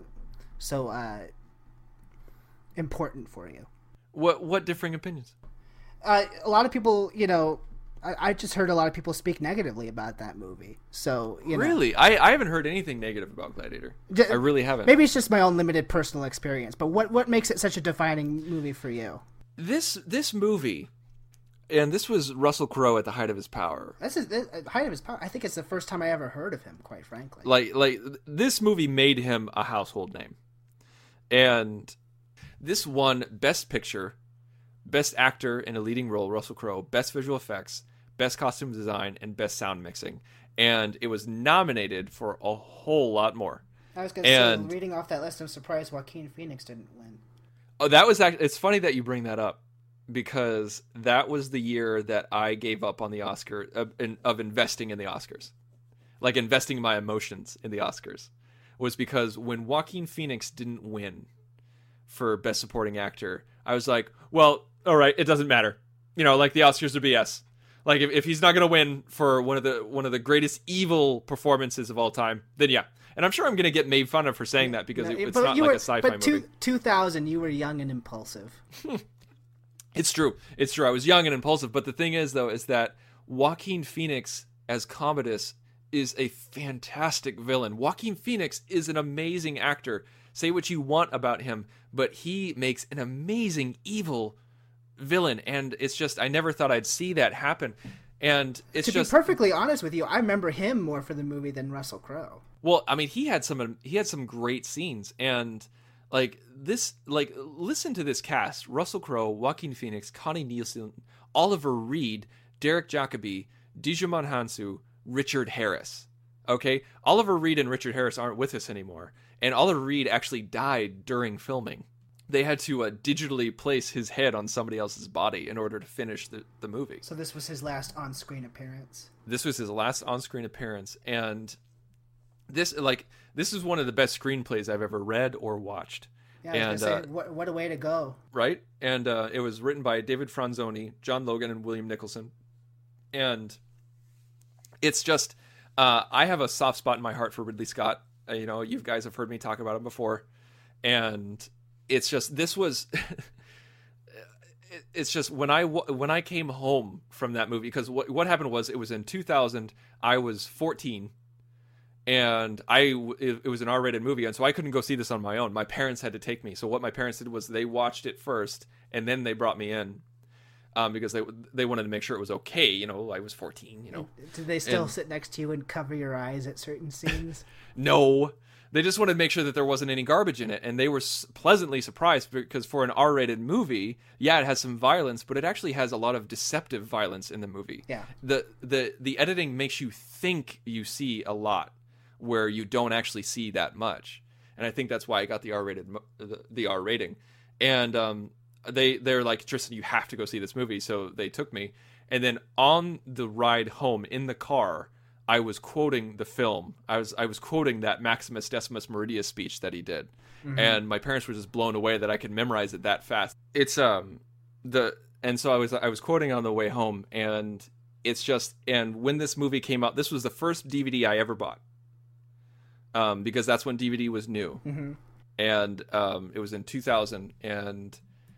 important for you. What differing opinions? A lot of people, I just heard a lot of people speak negatively about that movie. So, Really? I haven't heard anything negative about Gladiator. I really haven't. Maybe it's just my own limited personal experience, but what makes it such a defining movie for you? This movie... And this was Russell Crowe at the height of his power. That's the height of his power. I think it's the first time I ever heard of him, quite frankly. Like this movie made him a household name. And this won Best Picture, Best Actor in a Leading Role, Russell Crowe, Best Visual Effects, Best Costume Design, and Best Sound Mixing. And it was nominated for a whole lot more. I was going to say, reading off that list, I'm surprised Joaquin Phoenix didn't win. Oh, that was actually... It's funny that you bring that up, because that was the year that I gave up on the Oscar of investing in the Oscars, like investing my emotions in the Oscars, was because when Joaquin Phoenix didn't win for Best Supporting Actor, I was like, well, all right, it doesn't matter, like the Oscars are BS. Like if he's not gonna win for one of the greatest evil performances of all time, then yeah. And I'm sure I'm gonna get made fun of for saying that, because it's not like a sci-fi movie. But 2000, you were young and impulsive. It's true. I was young and impulsive, but the thing is, though, is that Joaquin Phoenix as Commodus is a fantastic villain. Joaquin Phoenix is an amazing actor. Say what you want about him, but he makes an amazing evil villain, and it's just I never thought I'd see that happen. And it's to just be perfectly honest with you, I remember him more for the movie than Russell Crowe. well, I mean, he had some great scenes, and like this, like listen to this cast: Russell Crowe, Joaquin Phoenix, Connie Nielsen, Oliver Reed, Derek Jacobi, Djimon Hounsou, Richard Harris. Okay, Oliver Reed and Richard Harris aren't with us anymore, and Oliver Reed actually died during filming. They had to digitally place his head on somebody else's body in order to finish the movie. So this was his last on-screen appearance. This was his last on-screen appearance, and this is one of the best screenplays I've ever read or watched. Yeah, I was gonna say, what a way to go. Right? And it was written by David Franzoni, John Logan, and William Nicholson. And it's just, I have a soft spot in my heart for Ridley Scott. You guys have heard me talk about him before. And it's just, this was, it's just when I came home from that movie, because what happened was it was in 2000, I was 14, and it was an R-rated movie, and so I couldn't go see this on my own. My parents had to take me. So what my parents did was they watched it first, and then they brought me in, because they wanted to make sure it was okay. I was 14. Did they still sit next to you and cover your eyes at certain scenes? No. They just wanted to make sure that there wasn't any garbage in it, and they were pleasantly surprised because for an R-rated movie, yeah, it has some violence, but it actually has a lot of deceptive violence in the movie. Yeah. The editing makes you think you see a lot where you don't actually see that much, and I think that's why I got the R rating. And they're like, Tristan, you have to go see this movie, so they took me, and then on the ride home in the car, I was quoting the film. I was quoting that Maximus Decimus Meridius speech that he did. Mm-hmm. And my parents were just blown away that I could memorize it that fast. It's and so I was quoting on the way home, and it's just, and when this movie came out, this was the first DVD I ever bought. Because that's when DVD was new. Mm-hmm. And it was in 2000, and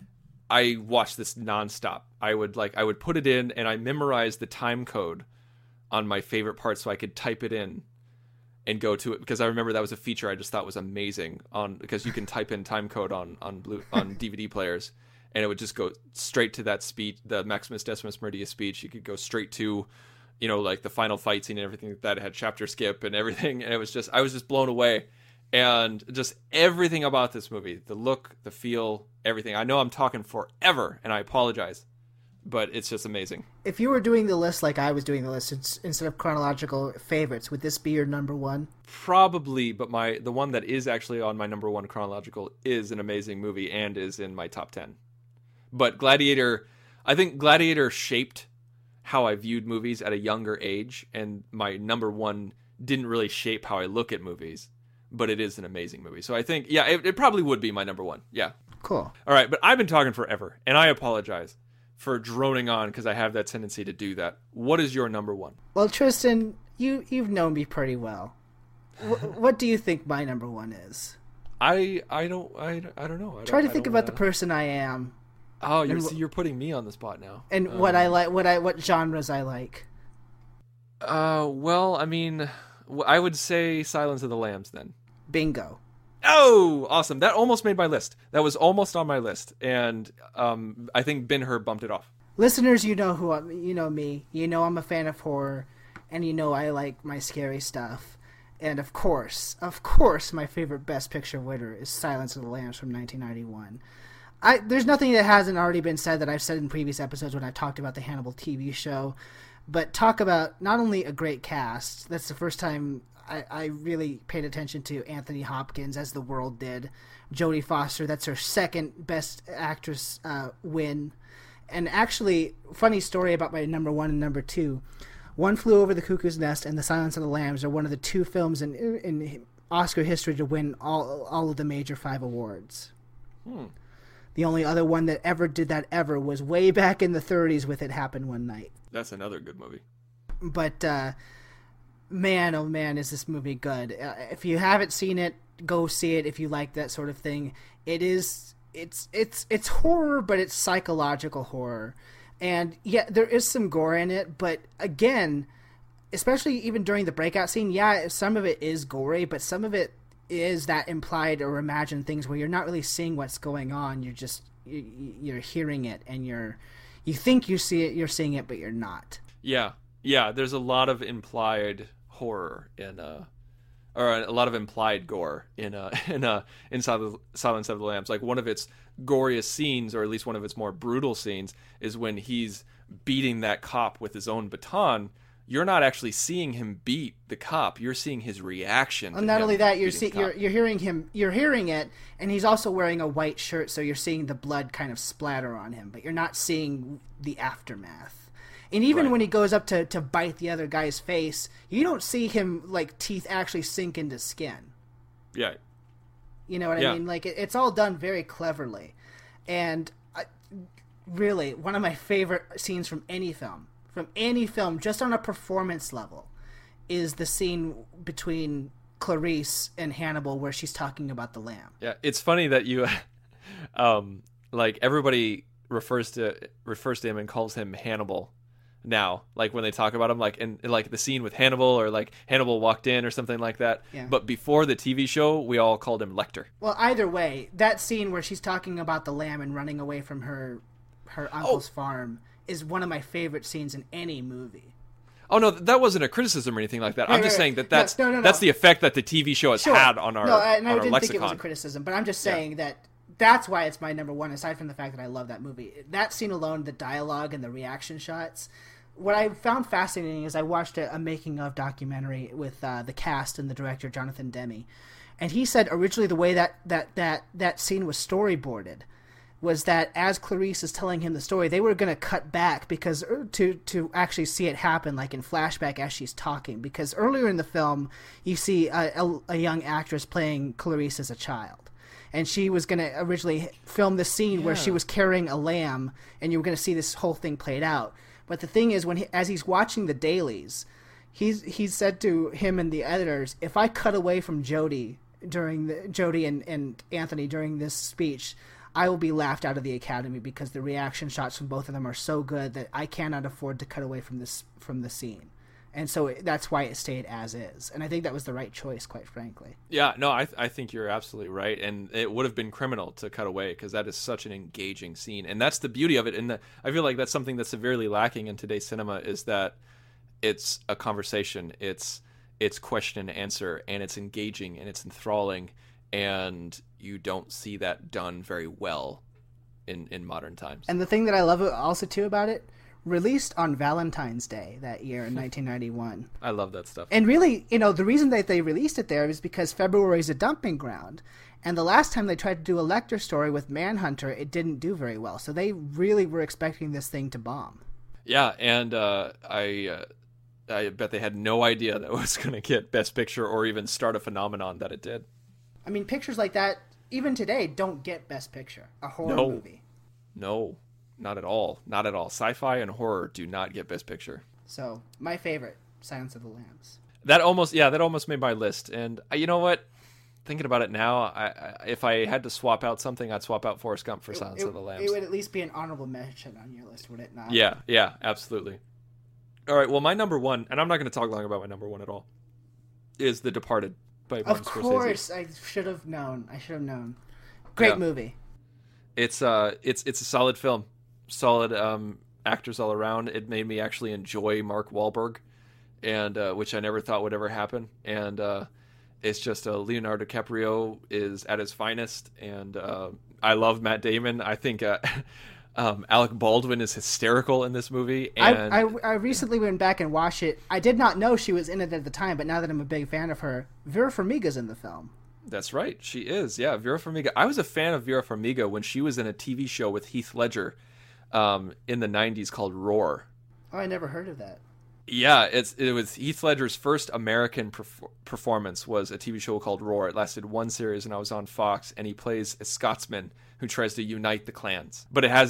I watched this nonstop. I would put it in, and I memorized the time code on my favorite part so I could type it in and go to it, because I remember that was a feature I just thought was amazing because you can type in time code on DVD players, and it would just go straight to that speech, the Maximus Decimus Meridius speech. You could go straight to, like the final fight scene and everything like that. It had chapter skip and everything, and I was just blown away. And just everything about this movie, the look, the feel, everything. I know I'm talking forever, and I apologize, but it's just amazing. If you were doing the list like I was doing the list, instead of chronological favorites, would this be your number one? Probably, but the one that is actually on my number one chronological is an amazing movie and is in my top 10. But Gladiator, I think Gladiator shaped how I viewed movies at a younger age, and my number one didn't really shape how I look at movies, but it is an amazing movie. So I think, yeah, it probably would be my number one. Yeah. Cool. All right, but I've been talking forever, and I apologize for droning on because I have that tendency to do that. What is your number one? Well, Tristan, you've known me pretty well. What do you think my number one is? I don't know. Try to think about the person I am. Oh, you're putting me on the spot now. And what I like, what genres I like. Well, I mean, I would say Silence of the Lambs then. Bingo. Oh, awesome. That almost made my list. That was almost on my list. And I think Ben-Hur bumped it off. Listeners, you know me. You know I'm a fan of horror, and you know I like my scary stuff. And of course, my favorite Best Picture winner is Silence of the Lambs from 1991. There's nothing that hasn't already been said that I've said in previous episodes when I talked about the Hannibal TV show. But talk about not only a great cast, that's the first time I really paid attention to Anthony Hopkins, as the world did. Jodie Foster, that's her second Best Actress win. And actually, funny story about my number one and number two. One Flew Over the Cuckoo's Nest and The Silence of the Lambs are one of the two films in Oscar history to win all of the major 5 awards. The only other one that ever did that was way back in the 30s with It Happened One Night. That's another good movie. But man, oh man, is this movie good. If you haven't seen it, go see it if you like that sort of thing. It's horror, but it's psychological horror. And yeah, there is some gore in it, but again, especially even during the breakout scene, yeah, some of it is gory, but some of it is that implied or imagined things where you're not really seeing what's going on. You're just you're hearing it, and you think you see it, you're seeing it, but you're not. Yeah. There's a lot of implied horror or a lot of implied gore in Silence of the Lambs. Like one of its goriest scenes, or at least one of its more brutal scenes, is when he's beating that cop with his own baton. You're not actually seeing him beat the cop. You're seeing his reaction. And not only that, you're hearing him. You're hearing it, and he's also wearing a white shirt, so you're seeing the blood kind of splatter on him, but you're not seeing the aftermath. And even when he goes up to bite the other guy's face, you don't see him, like, teeth actually sink into skin. Yeah. You know what I mean? Like, it's all done very cleverly. And really, one of my favorite scenes from any film, just on a performance level, is the scene between Clarice and Hannibal where she's talking about the lamb. Yeah, it's funny that you, like, everybody refers to him and calls him Hannibal now, like when they talk about him, like in like the scene with Hannibal, or like Hannibal walked in or something like that. Yeah. But before the TV show, we all called him Lecter. Well, either way, that scene where she's talking about the lamb and running away from her uncle's farm is one of my favorite scenes in any movie. Oh no, that wasn't a criticism or anything like that. I'm just saying that's no. That's the effect that the TV show has had on our I didn't lexicon. think it was a criticism, but I'm just saying that's why it's my number one, aside from the fact that I love that movie. That scene alone, the dialogue and the reaction shots. What I found fascinating is I watched a making of documentary with the cast and the director, Jonathan Demme. And he said originally the way that scene was storyboarded was that as Clarice is telling him the story, they were going to cut back because to actually see it happen, like in flashback as she's talking. Because earlier in the film, you see a young actress playing Clarice as a child. And she was going to originally film the scene where she was carrying a lamb, and you were going to see this whole thing played out. But the thing is, as he's watching the dailies, he said to him and the editors, if I cut away from Jodie and Anthony during this speech, I will be laughed out of the Academy because the reaction shots from both of them are so good that I cannot afford to cut away from the scene. And so that's why it stayed as is. And I think that was the right choice, quite frankly. Yeah, no, I think you're absolutely right. And it would have been criminal to cut away because that is such an engaging scene. And that's the beauty of it. And I feel like that's something that's severely lacking in today's cinema, is that it's a conversation. It's question and answer, and it's engaging, and it's enthralling. And you don't see that done very well in modern times. And the thing that I love also, too, about it, released on Valentine's Day that year in 1991. I love that stuff. And really, the reason that they released it there is because February is a dumping ground. And the last time they tried to do a Lecter story with Manhunter, it didn't do very well. So they really were expecting this thing to bomb. Yeah, and I bet they had no idea that it was going to get Best Picture or even start a phenomenon that it did. I mean, pictures like that, even today, don't get Best Picture. A horror movie. No. Not at all. Not at all. Sci-fi and horror do not get Best Picture. So, my favorite, Silence of the Lambs. That almost made my list. And you know what? Thinking about it now, if I had to swap out something, I'd swap out Forrest Gump for Silence of the Lambs. It would at least be an honorable mention on your list, would it not? Yeah, absolutely. All right, well, my number one, and I'm not going to talk long about my number one at all, is The Departed by Martin Scorsese. Of course, I should have known. Great movie. It's a solid film. Solid actors all around. It made me actually enjoy Mark Wahlberg, and which I never thought would ever happen. And it's just Leonardo DiCaprio is at his finest, and I love Matt Damon. I think Alec Baldwin is hysterical in this movie. And I recently went back and watched it. I did not know she was in it at the time, but now that I'm a big fan of her, Vera Farmiga's in the film. That's right, she is. Yeah, Vera Farmiga. I was a fan of Vera Farmiga when she was in a TV show with Heath Ledger in the 90s called Roar. Oh, I never heard of that. Yeah, it was Heath Ledger's first American performance was a TV show called Roar. It lasted one series, and I was on Fox, and he plays a Scotsman who tries to unite the clans. But it has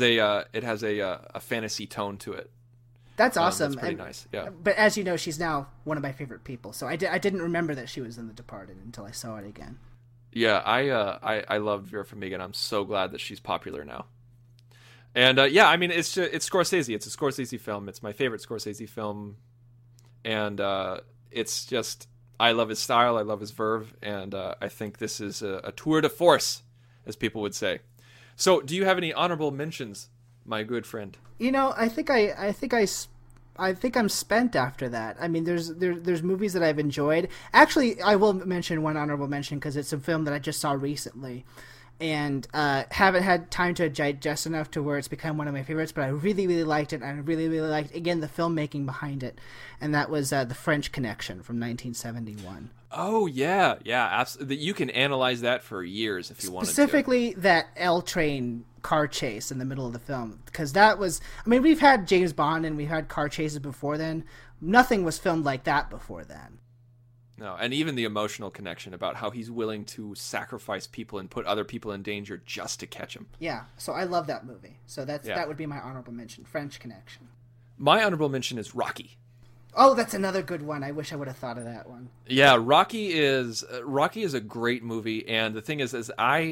a fantasy tone to it. That's awesome. That's pretty nice. Yeah. But as you know, she's now one of my favorite people. So I didn't remember that she was in The Departed until I saw it again. Yeah, I loved Vera Farmiga, and I'm so glad that she's popular now. And I mean, it's Scorsese. It's a Scorsese film. It's my favorite Scorsese film, and it's just, I love his style. I love his verve, and I think this is a tour de force, as people would say. So, do you have any honorable mentions, my good friend? You know, I think I'm spent after that. I mean, there's movies that I've enjoyed. Actually, I will mention one honorable mention because it's a film that I just saw recently, and haven't had time to digest enough to where it's become one of my favorites. But I really, really liked it, and I really, really liked again the filmmaking behind it, and that was The French Connection from 1971. Oh yeah, absolutely. You can analyze that for years if you wanted to. Specifically, that L train car chase in the middle of the film, because that was, I mean, we've had James Bond and we've had car chases before then. Nothing was filmed like that before then. No, and even the emotional connection about how he's willing to sacrifice people and put other people in danger just to catch him. Yeah, so I love that movie. So that would be my honorable mention, French Connection. My honorable mention is Rocky. Oh, that's another good one. I wish I would have thought of that one. Yeah, Rocky is a great movie, and the thing is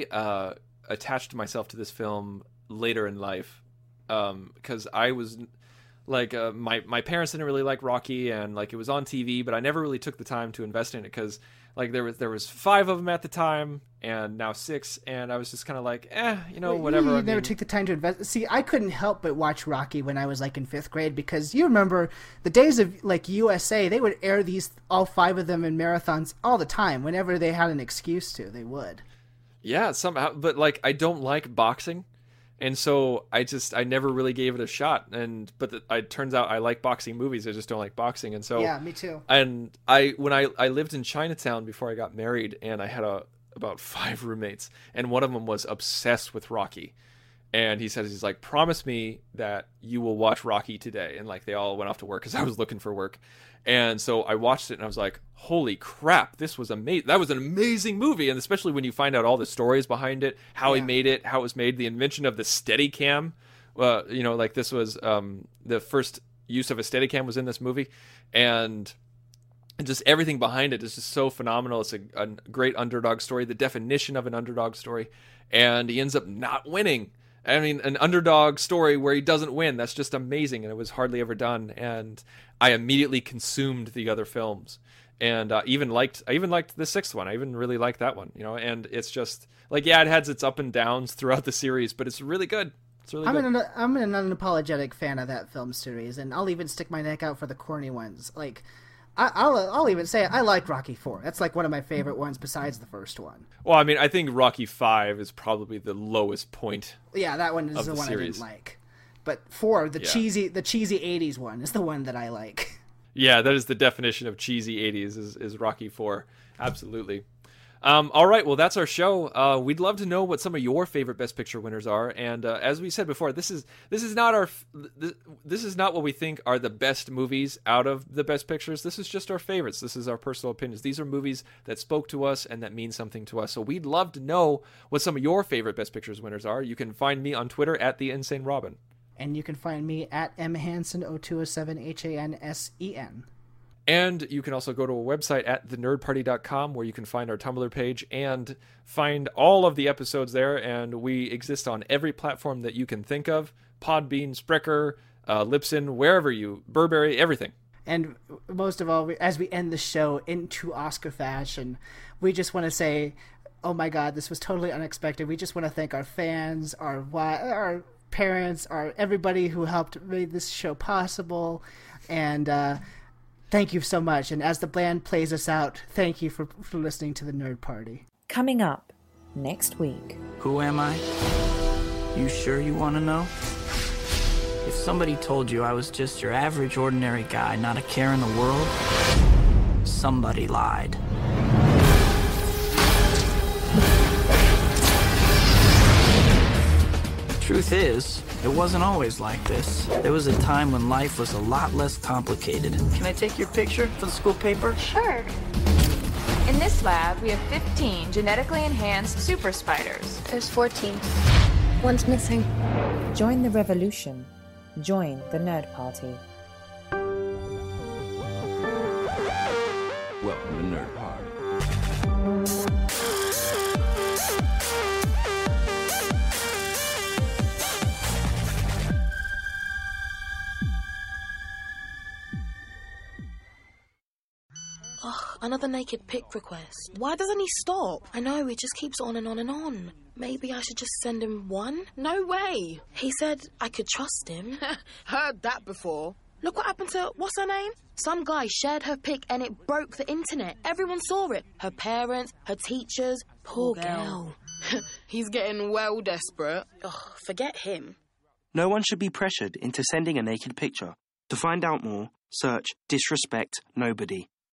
I attached myself to this film later in life, because I was like, my parents didn't really like Rocky, and like it was on TV, but I never really took the time to invest in it because like there was 5 of them at the time, and now 6, and I was just kind of like, whatever. You never took the time to invest. See, I couldn't help but watch Rocky when I was like in 5th grade, because you remember the days of like USA, they would air all 5 of them in marathons all the time. Whenever they had an excuse to, they would. Yeah, somehow, but like I don't like boxing. And so I never really gave it a shot. But it turns out I like boxing movies. I just don't like boxing. And so yeah, me too. And when I lived in Chinatown before I got married, and I had about 5 roommates, and one of them was obsessed with Rocky. And he's like, promise me that you will watch Rocky today. And like they all went off to work because I was looking for work. And so I watched it and I was like, holy crap, this was amazing. That was an amazing movie. And especially when you find out all the stories behind it, how he made it, how it was made, the invention of the Steadicam. Like this was the first use of a Steadicam was in this movie. And just everything behind it is just so phenomenal. It's a great underdog story, the definition of an underdog story. And he ends up not winning. I mean, an underdog story where he doesn't win, that's just amazing, and it was hardly ever done. And I immediately consumed the other films, and I even liked the 6th one. I even really liked that one, and it's just like, yeah, it has its up and downs throughout the series, but it's really good. It's really good. I'm an unapologetic fan of that film series, and I'll even stick my neck out for the corny ones. Like, I'll even say I like Rocky 4. That's like one of my favorite ones besides the first one. Well, I mean, I think Rocky 5 is probably the lowest point. Yeah, that one is the one series. I didn't like. But 4, the cheesy 80s one is the one that I like. Yeah, that is the definition of cheesy 80s is Rocky 4. Absolutely. All right, well, that's our show. We'd love to know what some of your favorite Best Picture winners are, and as we said before, this is not what we think are the best movies out of the Best Pictures. This is just our favorites. This is our personal opinions. These are movies that spoke to us and that mean something to us. So we'd love to know what some of your favorite Best Pictures winners are. You can find me on Twitter at @TheInsaneRobin. And you can find me at mhansen0207 HANSEN. And you can also go to a website at thenerdparty.com where you can find our Tumblr page and find all of the episodes there. And we exist on every platform that you can think of. Podbean, Spreaker, Libsyn, Burberry, everything. And most of all, as we end the show into Oscar fashion, we just want to say, oh my God, this was totally unexpected. We just want to thank our fans, our parents, everybody who helped make this show possible. And, thank you so much, and as the band plays us out, thank you for listening to the Nerd Party. Coming up next week. Who am I? You sure you want to know? If somebody told you I was just your average, ordinary guy, not a care in the world, somebody lied. Truth is, it wasn't always like this. There was a time when life was a lot less complicated. Can I take your picture for the school paper? Sure. In this lab, we have 15 genetically enhanced super spiders. There's 14. One's missing. Join the revolution. Join the Nerd Party. Welcome to Nerd Party. Another naked pic request. Why doesn't he stop? I know, he just keeps on and on and on. Maybe I should just send him one? No way. He said I could trust him. Heard that before. Look what happened to, what's her name? Some guy shared her pic and it broke the internet. Everyone saw it. Her parents, her teachers. Poor girl. He's getting well desperate. Ugh, forget him. No one should be pressured into sending a naked picture. To find out more, search Disrespect Nobody.